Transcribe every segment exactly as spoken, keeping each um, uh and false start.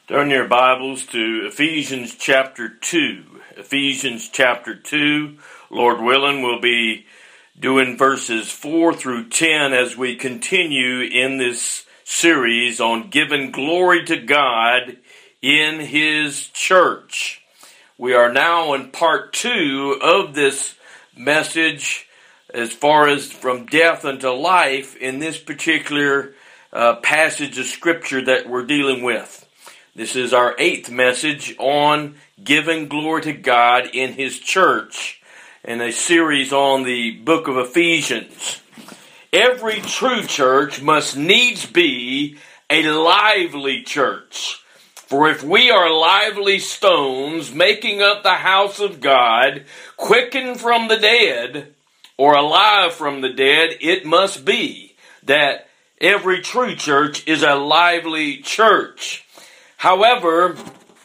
Turn your Bibles to Ephesians chapter two. Ephesians chapter two. Lord willing, we'll be doing verses four through ten as we continue in this series on giving glory to God in His church. We are now in part two of this message as far as from death unto life in this particular uh, passage of Scripture that we're dealing with. This is our eighth message on giving glory to God in His church in a series on the book of Ephesians. Every true church must needs be a lively church. For if we are lively stones making up the house of God, quickened from the dead, or alive from the dead, it must be that every true church is a lively church. However,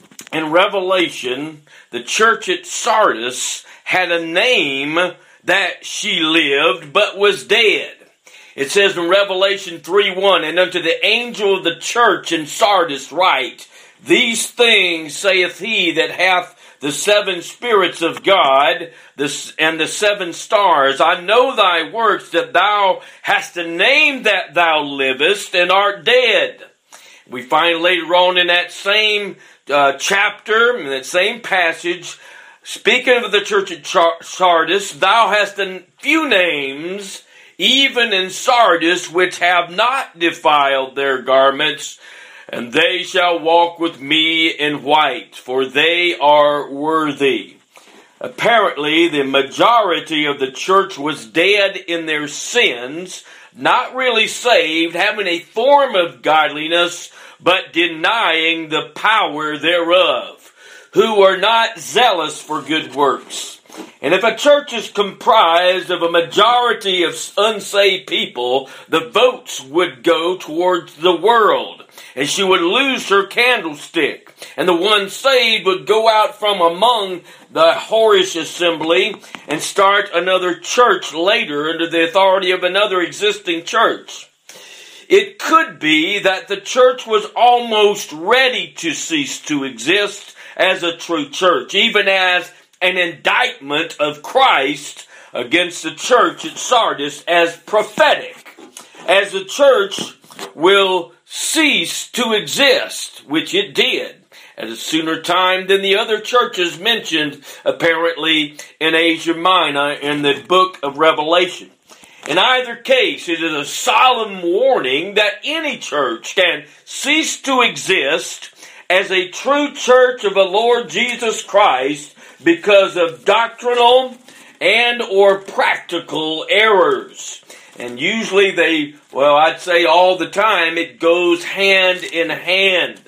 in Revelation, the church at Sardis had a name that she lived but was dead. It says in Revelation three one, "And unto the angel of the church in Sardis write, These things saith he that hath the seven spirits of God and the seven stars. I know thy works, that thou hast a name that thou livest and art dead." We find later on in that same uh, chapter, in that same passage, speaking of the church at Sardis, "Thou hast a few names, even in Sardis, which have not defiled their garments, and they shall walk with me in white, for they are worthy." Apparently, the majority of the church was dead in their sins, not really saved, having a form of godliness, but denying the power thereof, who are not zealous for good works. And if a church is comprised of a majority of unsaved people, the votes would go towards the world, and she would lose her candlestick. And the one saved would go out from among the whorish assembly and start another church later under the authority of another existing church. It could be that the church was almost ready to cease to exist as a true church, even as an indictment of Christ against the church at Sardis as prophetic, as the church will cease to exist, which it did, at a sooner time than the other churches mentioned, apparently, in Asia Minor in the book of Revelation. In either case, it is a solemn warning that any church can cease to exist as a true church of the Lord Jesus Christ because of doctrinal and or practical errors. And usually they, well, I'd say all the time, it goes hand in hand.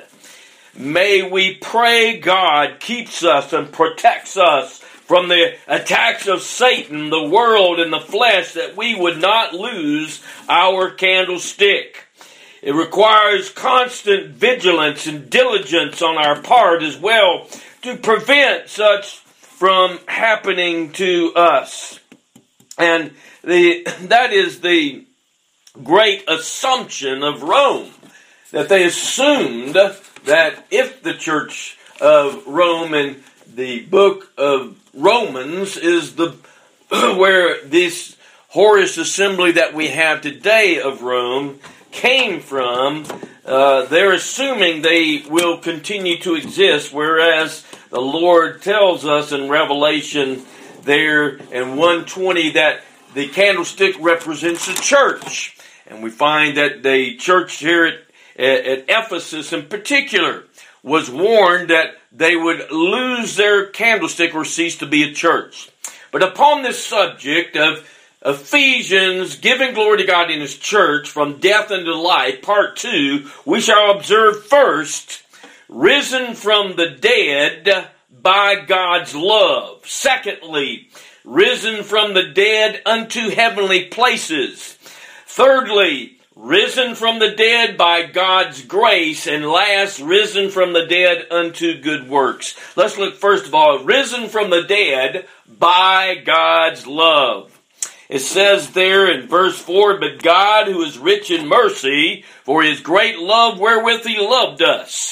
May we pray God keeps us and protects us from the attacks of Satan, the world, and the flesh, that we would not lose our candlestick. It requires constant vigilance and diligence on our part as well to prevent such from happening to us. And the that is the great assumption of Rome, that they assumed that if the church of Rome and the book of Romans is the where this whorish assembly that we have today of Rome came from, uh, they're assuming they will continue to exist, whereas the Lord tells us in Revelation there in one twenty that the candlestick represents the church. And we find that the church here at, at Ephesus in particular was warned that they would lose their candlestick or cease to be a church. But upon this subject of Ephesians giving glory to God in His church from death unto life, part two, we shall observe first, risen from the dead by God's love. Secondly, risen from the dead unto heavenly places. Thirdly, risen from the dead by God's grace. And last, risen from the dead unto good works. Let's look first of all, risen from the dead by God's love. It says there in verse four, "But God, who is rich in mercy, for His great love wherewith He loved us."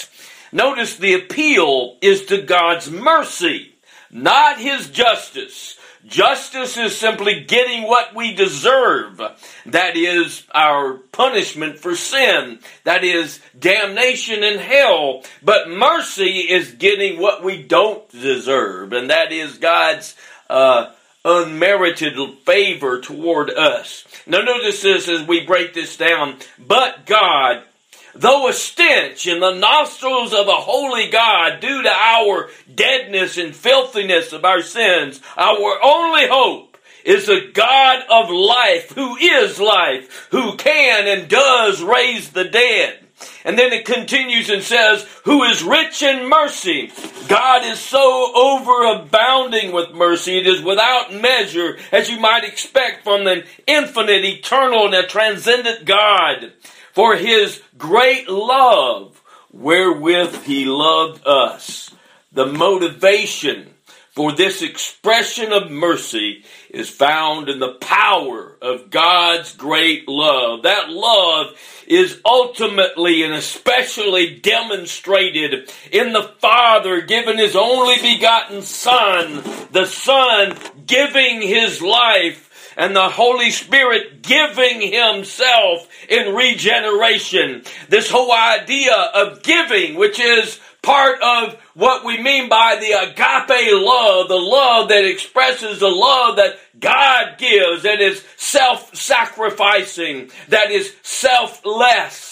Notice the appeal is to God's mercy, not his justice. Justice is simply getting what we deserve. That is our punishment for sin. That is damnation in hell. But mercy is getting what we don't deserve. And that is God's uh, unmerited favor toward us. Now notice this as we break this down. But God, though a stench in the nostrils of a holy God due to our deadness and filthiness of our sins, our only hope is a God of life, who is life, who can and does raise the dead. And then it continues and says, who is rich in mercy. God is so overabounding with mercy, it is without measure, as you might expect from an infinite, eternal, and a transcendent God. For his great love, wherewith he loved us. The motivation for this expression of mercy is found in the power of God's great love. That love is ultimately and especially demonstrated in the Father giving his only begotten Son, the Son giving his life, and the Holy Spirit giving himself in regeneration. This whole idea of giving, which is part of what we mean by the agape love, the love that expresses the love that God gives, that is self-sacrificing, that is selfless.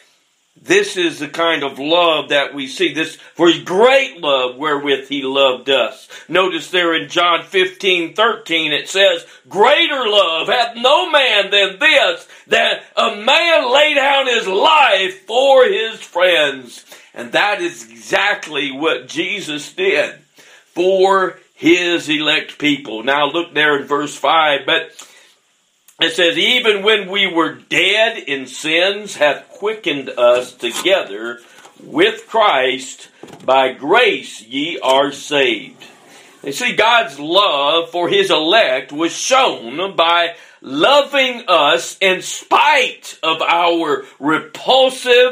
This is the kind of love that we see. This for his great love wherewith he loved us. Notice there in John fifteen thirteen it says, greater love hath no man than this, that a man lay down his life for his friends. And that is exactly what Jesus did for his elect people. Now look there in verse five, but it says, even when we were dead in sins, hath quickened us together with Christ. By grace ye are saved. You see, God's love for his elect was shown by loving us in spite of our repulsive,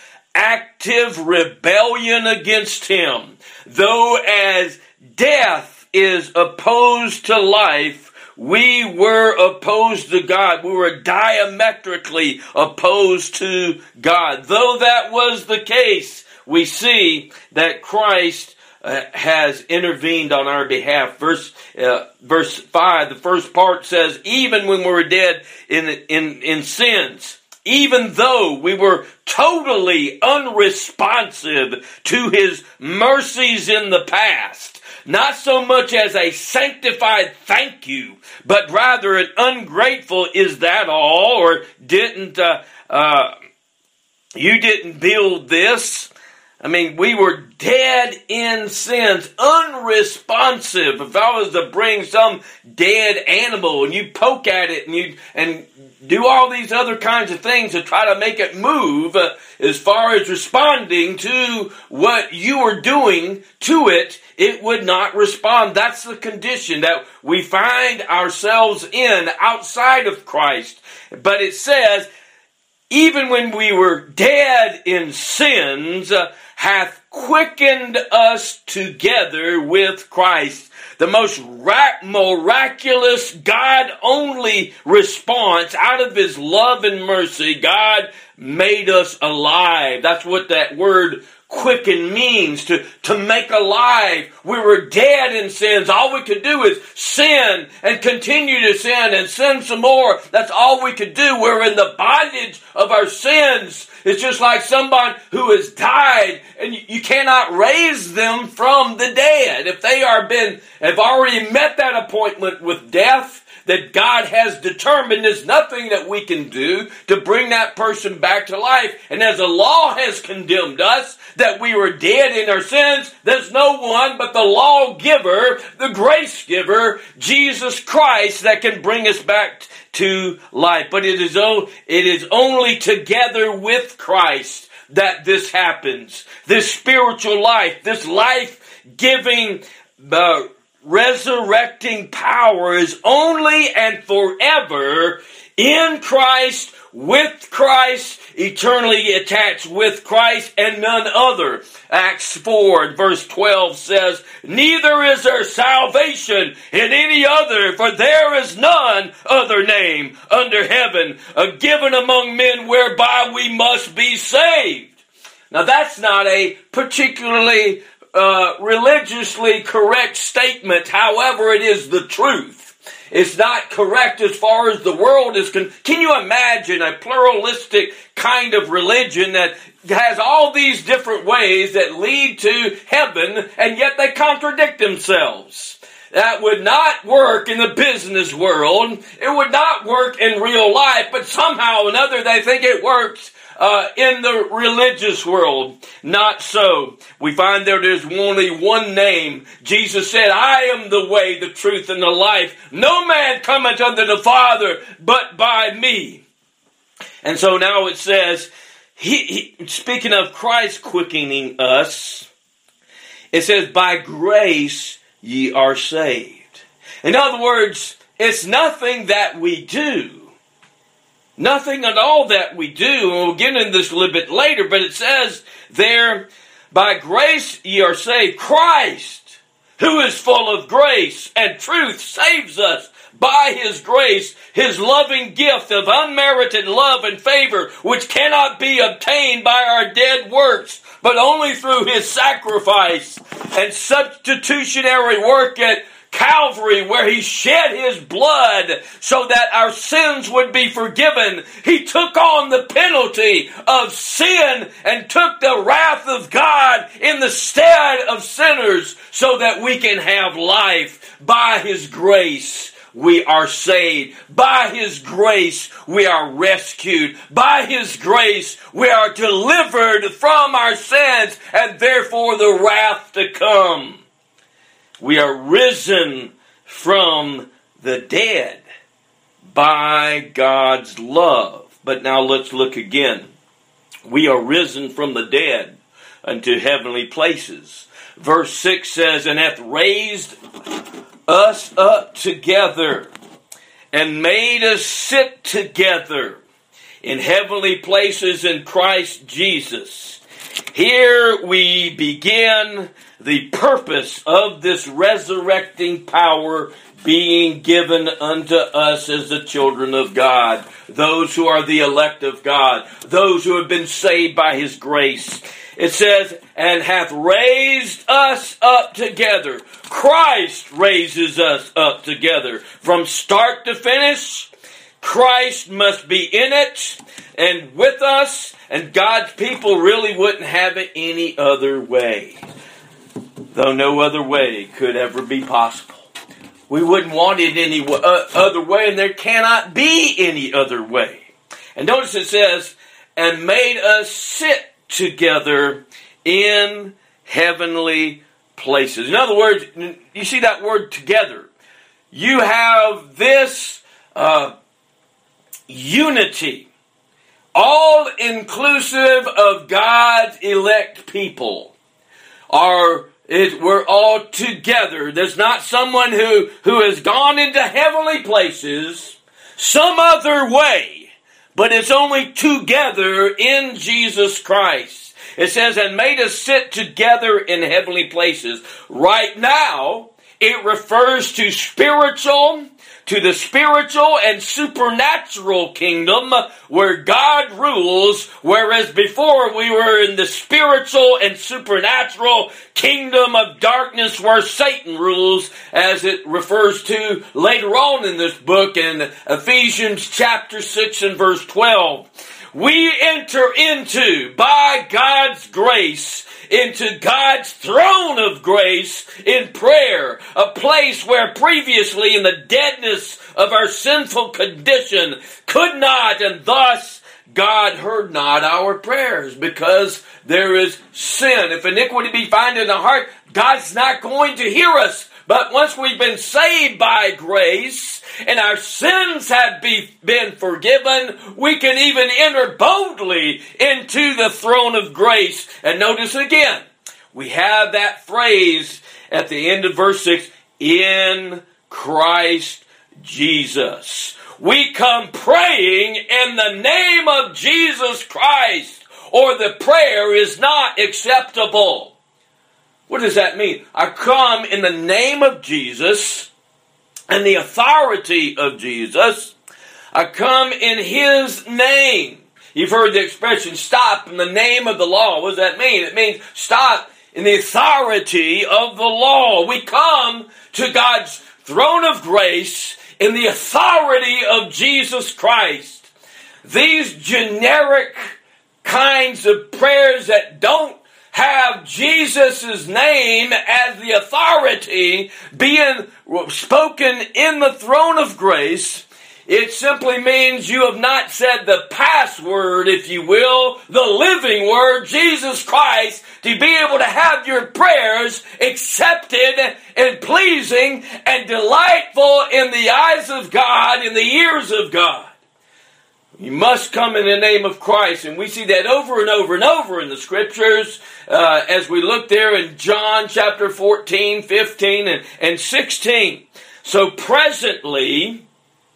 active rebellion against him. Though as death is opposed to life, we were opposed to God. We were diametrically opposed to God. Though that was the case, we see that Christ uh, has intervened on our behalf. Verse uh, verse five, the first part says, even when we were dead in, in, in sins, even though we were totally unresponsive to his mercies in the past, not so much as a sanctified thank you, but rather an ungrateful, is that all? Or didn't, uh, uh, you didn't build this? I mean, we were dead in sins, unresponsive. If I was to bring some dead animal and you poke at it and you and do all these other kinds of things to try to make it move uh, as far as responding to what you were doing to it, it would not respond. That's the condition that we find ourselves in outside of Christ. But it says, even when we were dead in sins, uh, hath quickened us together with Christ. The most ra- miraculous, God-only response out of his love and mercy. God made us alive. That's what that word quicken means, to, to make alive. We were dead in sins. All we could do is sin and continue to sin and sin some more. That's all we could do. We're in the bondage of our sins. It's just like someone who has died and you, you cannot raise them from the dead. If they are been, have already met that appointment with death, that God has determined, there's nothing that we can do to bring that person back to life. And as the law has condemned us, that we were dead in our sins, there's no one but the lawgiver, the grace giver, Jesus Christ, that can bring us back to life. But it is, it is only together with Christ that this happens. This spiritual life, this life-giving uh, resurrecting power is only and forever in Christ, with Christ, eternally attached with Christ and none other. Acts four verse twelve says, neither is there salvation in any other, for there is none other name under heaven uh, given among men whereby we must be saved. Now that's not a particularly uh, religiously correct statement. However, it is the truth. It's not correct as far as the world is concerned. Can you imagine a pluralistic kind of religion that has all these different ways that lead to heaven, and yet they contradict themselves? That would not work in the business world. It would not work in real life, but somehow or another they think it works Uh, in the religious world. Not so. We find there is only one name. Jesus said, I am the way, the truth, and the life. No man cometh unto the Father but by me. And so now it says, he, he, speaking of Christ quickening us, it says, by grace ye are saved. In other words, it's nothing that we do. Nothing at all that we do, and we'll get into this a little bit later, but it says there, by grace ye are saved. Christ, who is full of grace and truth, saves us by His grace, His loving gift of unmerited love and favor, which cannot be obtained by our dead works, but only through His sacrifice and substitutionary work at Calvary, where He shed His blood so that our sins would be forgiven. He took on the penalty of sin and took the wrath of God in the stead of sinners so that we can have life. By His grace, we are saved. By His grace, we are rescued. By His grace, we are delivered from our sins and therefore the wrath to come. We are risen from the dead by God's love. But now let's look again. We are risen from the dead unto heavenly places. Verse six says, and hath raised us up together and made us sit together in heavenly places in Christ Jesus. Here we begin the purpose of this resurrecting power being given unto us as the children of God, those who are the elect of God, those who have been saved by His grace. It says, and hath raised us up together. Christ raises us up together. From start to finish, Christ must be in it and with us, and God's people really wouldn't have it any other way. Though no other way could ever be possible. We wouldn't want it any other way, and there cannot be any other way. And notice it says, and made us sit together in heavenly places. In other words, you see that word together. You have this uh, unity, all inclusive of God's elect people, are It, we're all together. There's not someone who, who has gone into heavenly places some other way, but it's only together in Jesus Christ. It says, and made us sit together in heavenly places. Right now, it refers to spiritual, to the spiritual and supernatural kingdom where God rules, whereas before we were in the spiritual and supernatural kingdom of darkness where Satan rules, as it refers to later on in this book in Ephesians chapter six and verse twelve. We enter into, by God's grace, into God's throne of grace in prayer, a place where previously in the deadness of our sinful condition could not, and thus God heard not our prayers because there is sin. If iniquity be found in the heart, God's not going to hear us. But once we've been saved by grace and our sins have be, been forgiven, we can even enter boldly into the throne of grace. And notice again, we have that phrase at the end of verse six, in Christ Jesus. we come praying in the name of Jesus Christ, or the prayer is not acceptable. What does that mean? I come in the name of Jesus and the authority of Jesus. I come in His name. You've heard the expression, stop in the name of the law. What does that mean? It means stop in the authority of the law. We come to God's throne of grace in the authority of Jesus Christ. These generic kinds of prayers that don't have Jesus' name as the authority being spoken in the throne of grace, it simply means you have not said the password, if you will, the living word, Jesus Christ, to be able to have your prayers accepted and pleasing and delightful in the eyes of God, in the ears of God. You must come in the name of Christ. And we see that over and over and over in the Scriptures uh, as we look there in John chapter fourteen, fifteen, and, and sixteen. So presently,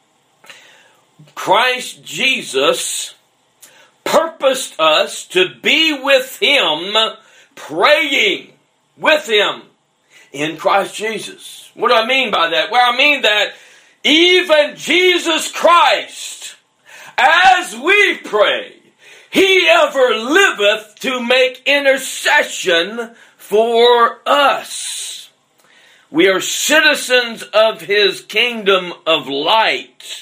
Christ Jesus purposed us to be with Him, praying with Him in Christ Jesus. What do I mean by that? Well, I mean that even Jesus Christ, as we pray, He ever liveth to make intercession for us. We are citizens of His kingdom of light.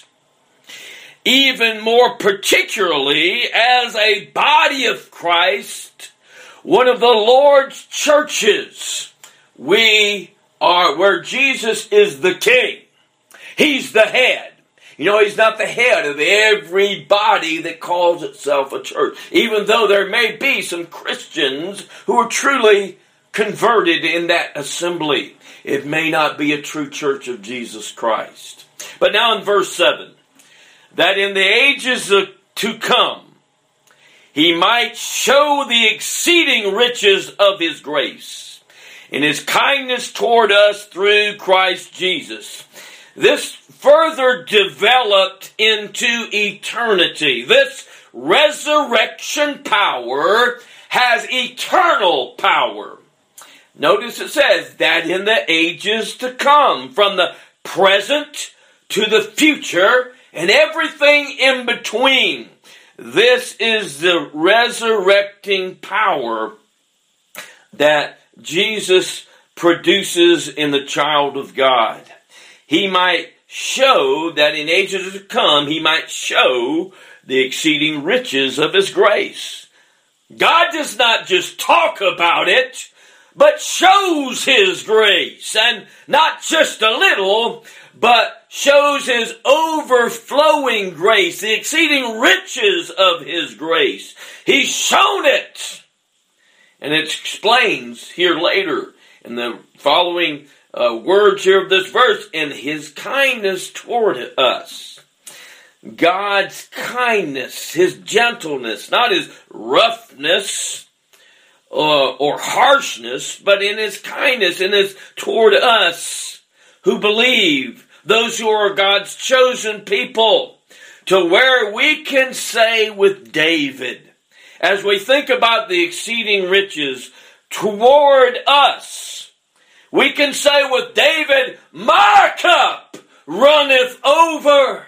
Even more particularly, as a body of Christ, one of the Lord's churches, we are where Jesus is the king. He's the head. You know, He's not the head of every body that calls itself a church. Even though there may be some Christians who are truly converted in that assembly, it may not be a true church of Jesus Christ. But now in verse seven, that in the ages to come, He might show the exceeding riches of His grace in His kindness toward us through Christ Jesus. This further developed into eternity. This resurrection power has eternal power. Notice it says that in the ages to come, from the present to the future, and everything in between. This is the resurrecting power that Jesus produces in the child of God. He might show that in ages to come, He might show the exceeding riches of His grace. God does not just talk about it, but shows His grace. And not just a little, but shows His overflowing grace, the exceeding riches of His grace. He's shown it. And it explains here later in the following uh, words here of this verse, in His kindness toward us. God's kindness, His gentleness, not His roughness uh, or harshness, but in His kindness, in His toward us who believe, those who are God's chosen people, to where we can say with David, as we think about the exceeding riches toward us, we can say with David, my cup runneth over.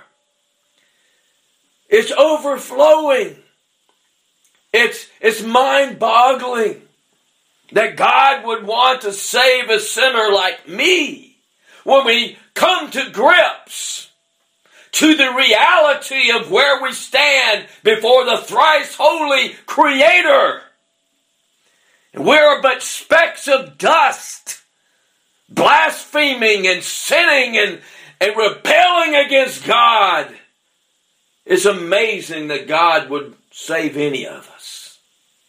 It's overflowing. It's, it's mind-boggling that God would want to save a sinner like me. When we come to grips to the reality of where we stand before the thrice holy Creator, and we're but specks of dust, blaspheming and sinning and, and rebelling against God, it's amazing that God would save any of us.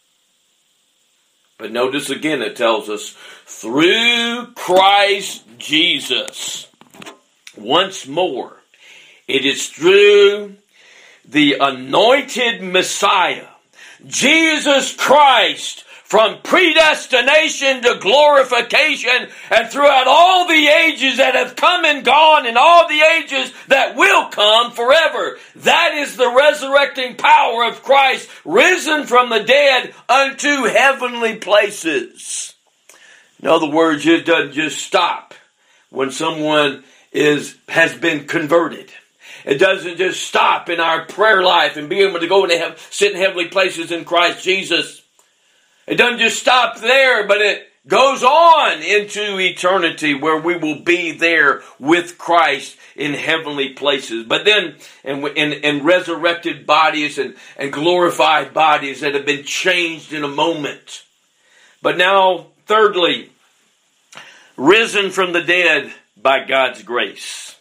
But notice again, it tells us, through Christ Jesus. Once more, it is through the anointed Messiah, Jesus Christ, from predestination to glorification, and throughout all the ages that have come and gone, and all the ages that will come forever. That is the resurrecting power of Christ, risen from the dead unto heavenly places. In other words, it doesn't just stop when someone is has been converted. It doesn't just stop in our prayer life and be able to go and have, sit in heavenly places in Christ Jesus. It doesn't just stop there, but it goes on into eternity where we will be there with Christ in heavenly places. But then in, in, in resurrected bodies and, and glorified bodies that have been changed in a moment. But now, thirdly, risen from the dead by God's grace.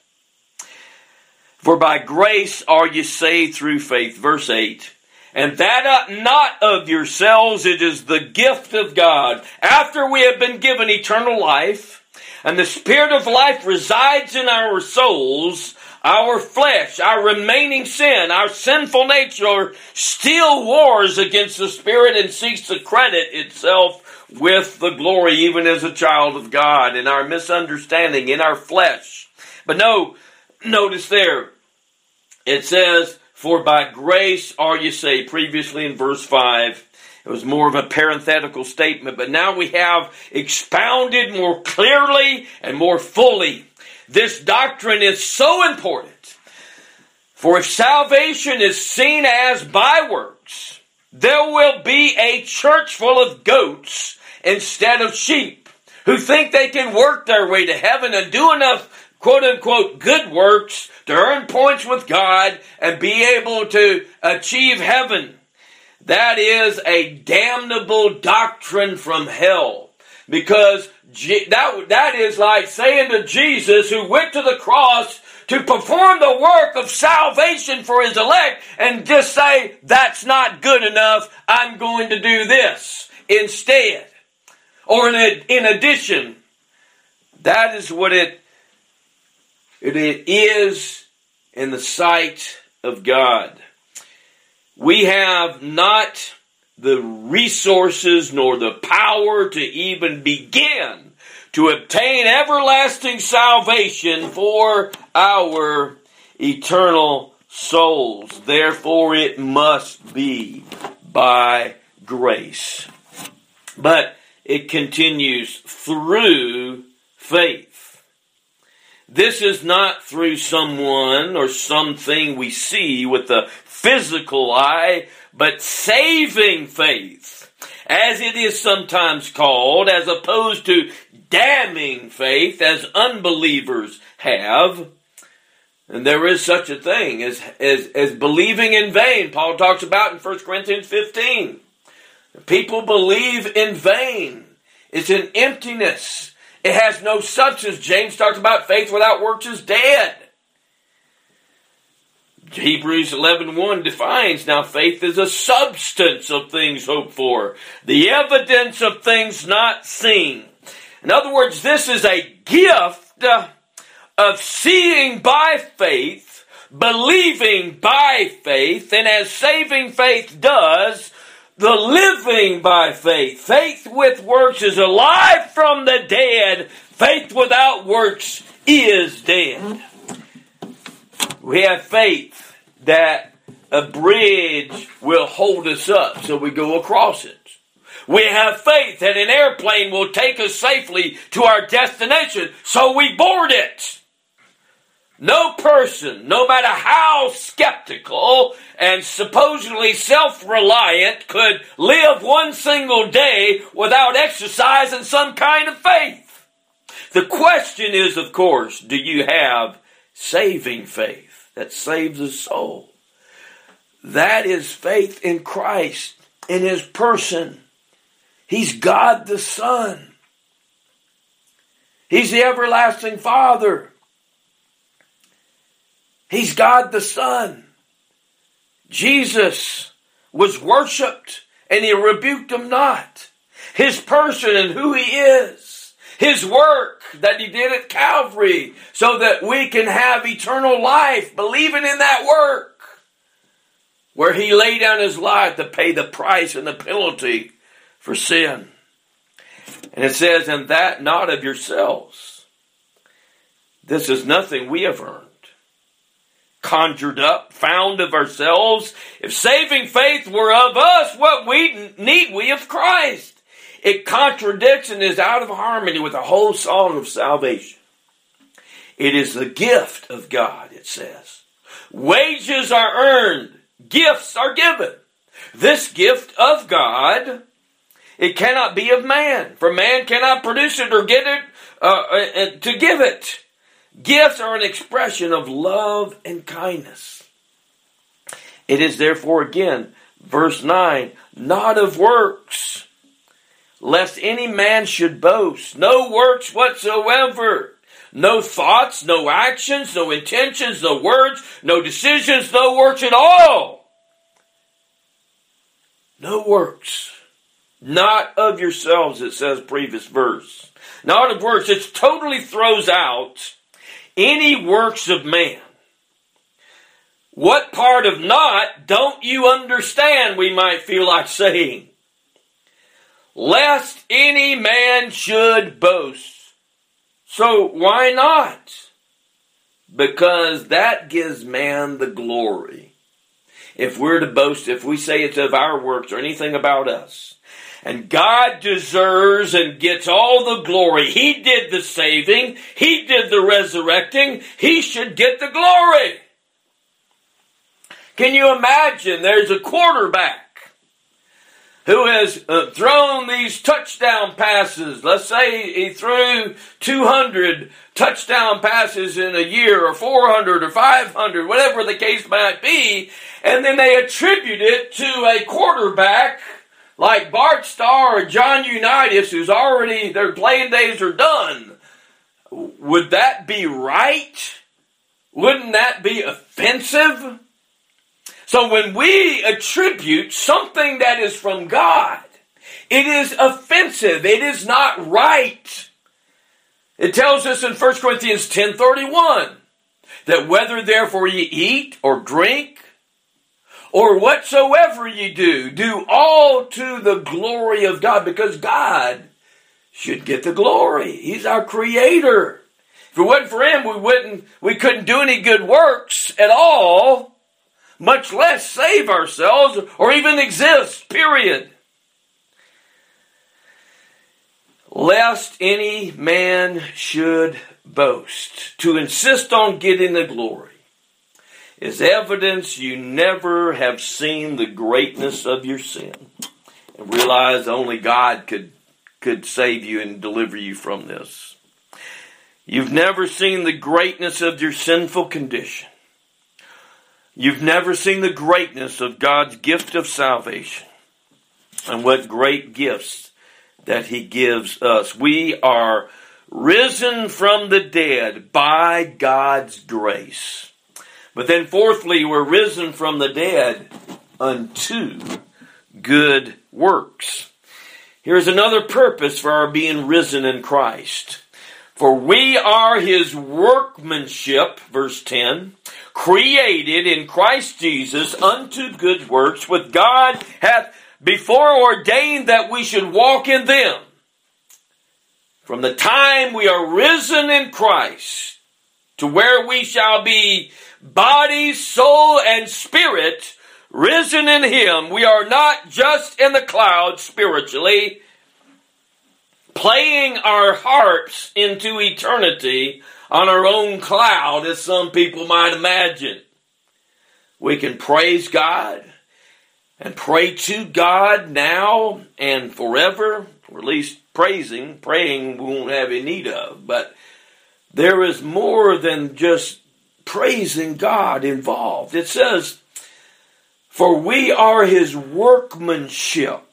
For by grace are you saved through faith. Verse eight. And that not of yourselves, it is the gift of God. After we have been given eternal life, and the Spirit of life resides in our souls, our flesh, our remaining sin, our sinful nature still wars against the Spirit and seeks to credit itself with the glory, even as a child of God, in our misunderstanding, in our flesh. But no, notice there, it says, for by grace are you saved. Previously in verse five, it was more of a parenthetical statement, but now we have expounded more clearly and more fully. This doctrine is so important. For if salvation is seen as by works, there will be a church full of goats instead of sheep, who think they can work their way to heaven and do enough quote-unquote good works to earn points with God and be able to achieve heaven. That is a damnable doctrine from hell. Because that, that is like saying to Jesus, who went to the cross to perform the work of salvation for his elect, and just say, that's not good enough, I'm going to do this instead. Or in, in addition, that is what it It is in the sight of God. We have not the resources nor the power to even begin to obtain everlasting salvation for our eternal souls. Therefore, it must be by grace. But it continues through faith. This is not through someone or something we see with the physical eye, but saving faith, as it is sometimes called, as opposed to damning faith, as unbelievers have. And there is such a thing as, as, as believing in vain. Paul talks about in First Corinthians fifteen. People believe in vain. It's an emptiness. It has no substance. James talks about faith without works is dead. Hebrews eleven one defines, now faith is a substance of things hoped for, the evidence of things not seen. In other words, this is a gift of seeing by faith, believing by faith, and as saving faith does, the living by faith. Faith with works is alive from the dead. Faith without works is dead. We have faith that a bridge will hold us up so we go across it. We have faith that an airplane will take us safely to our destination so we board it. No person, no matter how skeptical and supposedly self-reliant, could live one single day without exercising some kind of faith. The question is, of course, do you have saving faith that saves a soul? That is faith in Christ, in His person. He's God the Son. He's the everlasting Father. He's God the Son. Jesus was worshipped and He rebuked them not. His person and who He is. His work that He did at Calvary so that we can have eternal life, believing in that work. Where He laid down His life to pay the price and the penalty for sin. And it says, and that not of yourselves. This is nothing we have earned, conjured up, found of ourselves. If saving faith were of us, what we need we of Christ? It contradicts and is out of harmony with the whole song of salvation. It is the gift of God, it says. Wages are earned. Gifts are given. This gift of God, it cannot be of man. For man cannot produce it or get it uh, uh, to give it. Gifts are an expression of love and kindness. It is therefore, again, verse nine, not of works, lest any man should boast. No works whatsoever. No thoughts, no actions, no intentions, no words, no decisions, no works at all. No works. Not of yourselves, it says previous verse. Not of works. It totally throws out any works of man. What part of not don't you understand, we might feel like saying? Lest any man should boast. So why not? Because that gives man the glory. If we're to boast, if we say it's of our works or anything about us, and God deserves and gets all the glory. He did the saving. He did the resurrecting. He should get the glory. Can you imagine there's a quarterback who has uh, thrown these touchdown passes. Let's say he threw two hundred touchdown passes in a year, or four hundred or five hundred, whatever the case might be, and then they attribute it to a quarterback like Bart Starr or John Unitas, who's already, their playing days are done. Would that be right? Wouldn't that be offensive? So when we attribute something that is from God, it is offensive. It is not right. It tells us in First Corinthians ten thirty-one that whether therefore ye eat or drink or whatsoever ye do, do all to the glory of God, because God should get the glory. He's our creator. If it wasn't for him, we wouldn't, we couldn't do any good works at all, much less save ourselves or even exist, period. Lest any man should boast. To insist on getting the glory is evidence you never have seen the greatness of your sin and realize only God could, could save you and deliver you from this. You've never seen the greatness of your sinful condition. You've never seen the greatness of God's gift of salvation and what great gifts that he gives us. We are risen from the dead by God's grace. But then fourthly, we're risen from the dead unto good works. Here's another purpose for our being risen in Christ. For we are his workmanship, verse ten, created in Christ Jesus unto good works, which God hath before ordained that we should walk in them. From the time we are risen in Christ to where we shall be body, soul, and spirit risen in him, we are not just in the clouds spiritually, playing our harps into eternity on our own cloud, as some people might imagine. We can praise God and pray to God now and forever, or at least praising. Praying we won't have any need of, but there is more than just praising God involved. It says, for we are his workmanship.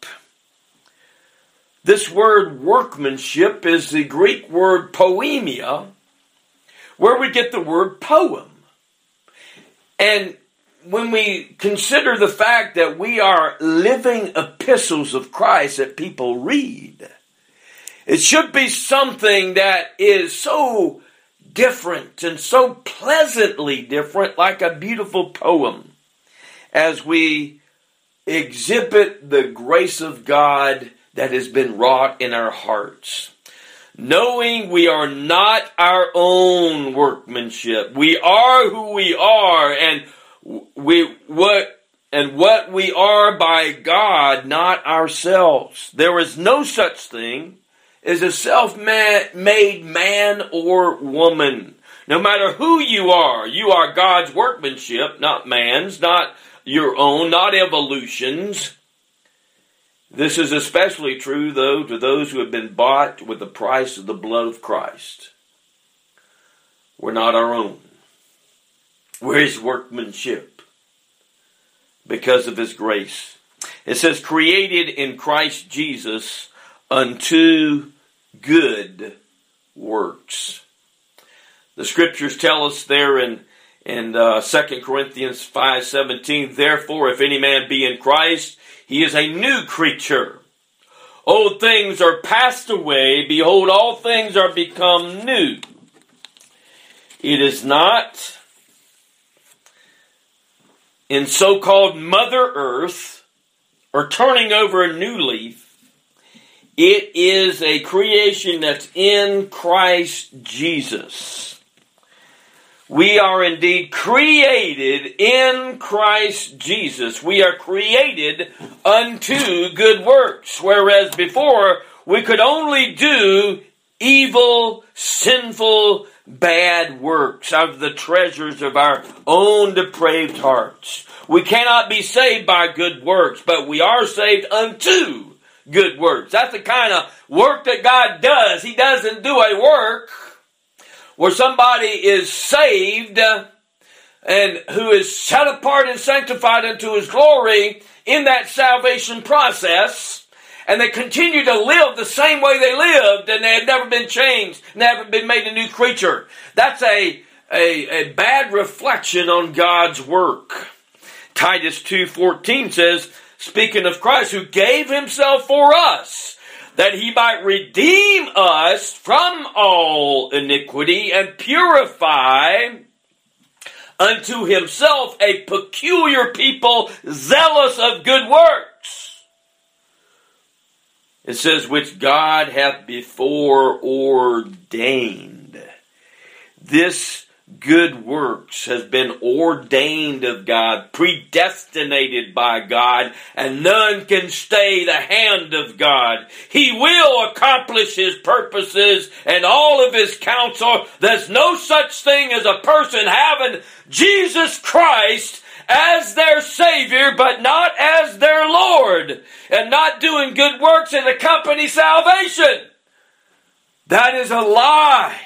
This word workmanship is the Greek word poemia, where we get the word poem. And when we consider the fact that we are living epistles of Christ that people read, it should be something that is so different and so pleasantly different, like a beautiful poem, as we exhibit the grace of God that has been wrought in our hearts. Knowing we are not our own workmanship. We are who we are, and we what and what we are by God, not ourselves. There is no such thing as a self-made man or woman. No matter who you are, you are God's workmanship, not man's, not your own, not evolution's. This is especially true, though, to those who have been bought with the price of the blood of Christ. We're not our own. We're His workmanship because of His grace. It says, created in Christ Jesus unto good works. The Scriptures tell us there in, in uh, Second Corinthians five seventeen, therefore, if any man be in Christ, he is a new creature. Old things are passed away. Behold, all things are become new. It is not in so-called Mother Earth or turning over a new leaf. It is a creation that's in Christ Jesus. We are indeed created in Christ Jesus. We are created unto good works. Whereas before, we could only do evil, sinful, bad works out of the treasures of our own depraved hearts. We cannot be saved by good works, but we are saved unto good works. That's the kind of work that God does. He doesn't do a work where somebody is saved and who is set apart and sanctified unto His glory in that salvation process, and they continue to live the same way they lived, and they have never been changed, never been made a new creature. That's a, a, a bad reflection on God's work. Titus two fourteen says, speaking of Christ, who gave Himself for us, that He might redeem us from all iniquity and purify unto Himself a peculiar people zealous of good works. It says, which God hath before ordained. This good works has been ordained of God, predestinated by God, and none can stay the hand of God. He will accomplish His purposes and all of His counsel. There's no such thing as a person having Jesus Christ as their Savior, but not as their Lord, and not doing good works and accompany salvation. That is a lie.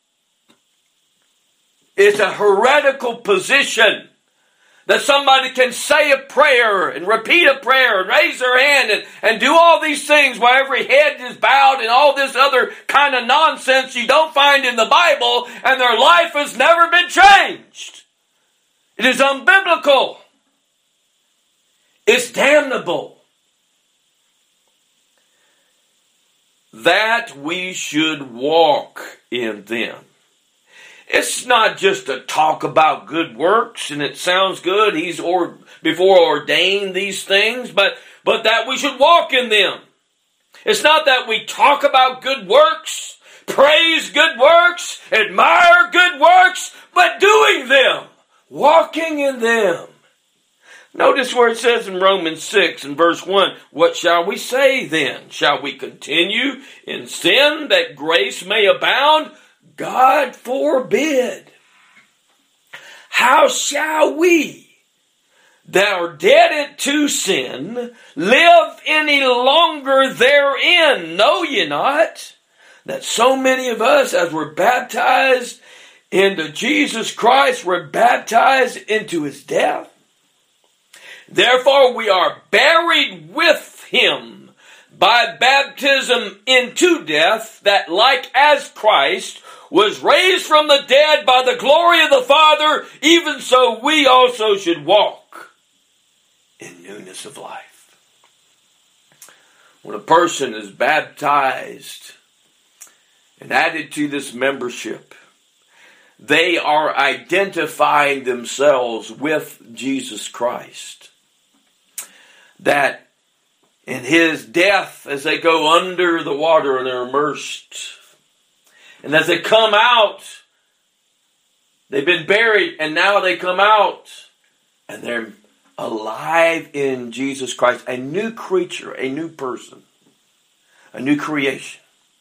It's a heretical position that somebody can say a prayer and repeat a prayer and raise their hand and, and do all these things while every head is bowed and all this other kind of nonsense you don't find in the Bible, and their life has never been changed. It is unbiblical. It's damnable. That we should walk in them. It's not just a talk about good works and it sounds good. He's or, before ordained these things, but, but that we should walk in them. It's not that we talk about good works, praise good works, admire good works, but doing them, walking in them. Notice where it says in Romans six and verse one, what shall we say then? Shall we continue in sin that grace may abound? God forbid. How shall we that are dead to sin live any longer therein? Know ye not that so many of us, as were baptized into Jesus Christ, were baptized into His death? Therefore we are buried with Him by baptism into death, that like as Christ was raised from the dead by the glory of the Father, even so we also should walk in newness of life. When a person is baptized and added to this membership, they are identifying themselves with Jesus Christ. That in his death as they go under the water and they're immersed. And as they come out, they've been buried and now they come out and they're alive in Jesus Christ. A new creature, a new person, a new creation.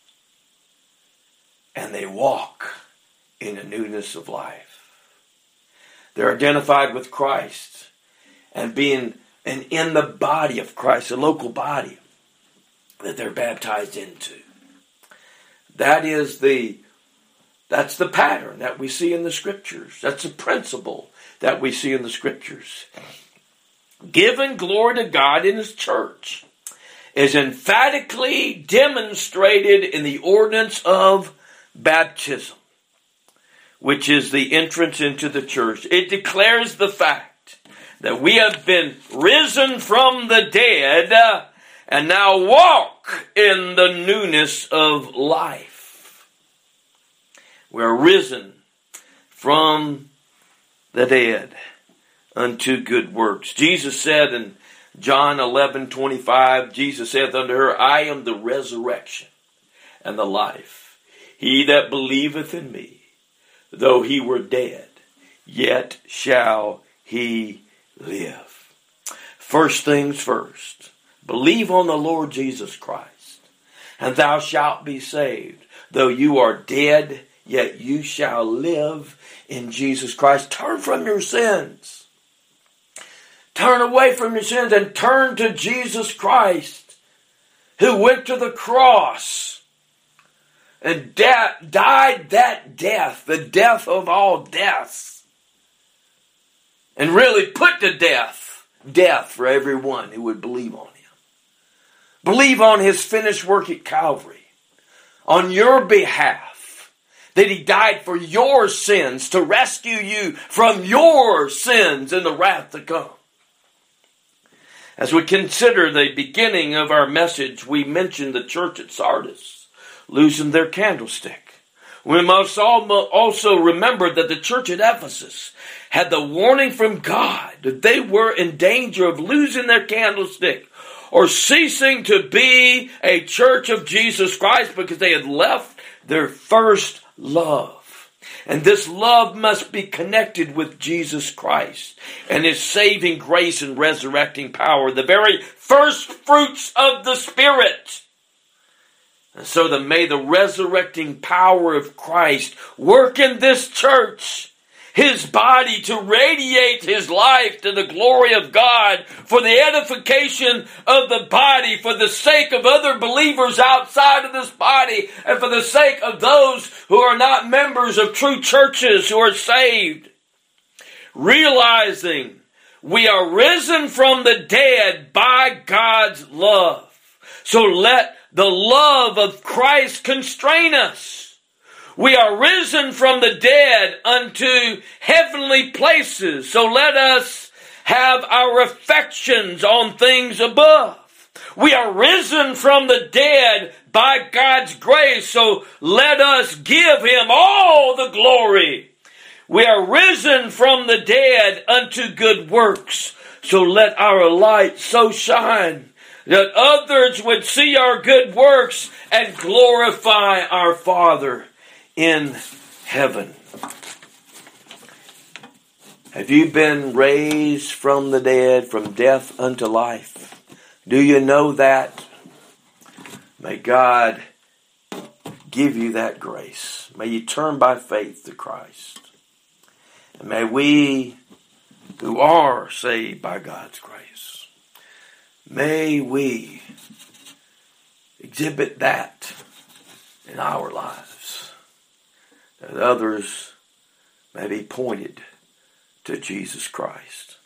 And they walk in a newness of life. They're identified with Christ and being and in the body of Christ, a local body that they're baptized into. That is the that's the pattern that we see in the Scriptures. That's the principle that we see in the Scriptures. Giving glory to God in His church is emphatically demonstrated in the ordinance of baptism, which is the entrance into the church. It declares the fact that we have been risen from the dead uh, and now walk in the newness of life. We are risen from the dead unto good works. Jesus said in John eleven twenty-five, Jesus saith unto her, I am the resurrection and the life. He that believeth in me, though he were dead, yet shall he live. First things first, believe on the Lord Jesus Christ, and thou shalt be saved. Though you are dead, yet you shall live in Jesus Christ. Turn from your sins. Turn away from your sins and turn to Jesus Christ, who went to the cross and de- died that death, the death of all deaths, and really put to death, death for everyone who would believe on Him. Believe on His finished work at Calvary, on your behalf, that He died for your sins to rescue you from your sins and the wrath to come. As we consider the beginning of our message, we mentioned the church at Sardis losing their candlestick. We must also remember that the church at Ephesus had the warning from God that they were in danger of losing their candlestick or ceasing to be a church of Jesus Christ because they had left their first love. And this love must be connected with Jesus Christ and His saving grace and resurrecting power, the very first fruits of the Spirit. And so that may the resurrecting power of Christ work in this church, His body, to radiate His life to the glory of God for the edification of the body, for the sake of other believers outside of this body, and for the sake of those who are not members of true churches who are saved. Realizing we are risen from the dead by God's love. So let the love of Christ constrain us. We are risen from the dead unto heavenly places. So let us have our affections on things above. We are risen from the dead by God's grace. So let us give Him all the glory. We are risen from the dead unto good works. So let our light so shine that others would see our good works and glorify our Father in heaven. Have you been raised from the dead, from death unto life? Do you know that? May God give you that grace. May you turn by faith to Christ. And may we, who are saved by God's grace, may we exhibit that in our lives, that others may be pointed to Jesus Christ.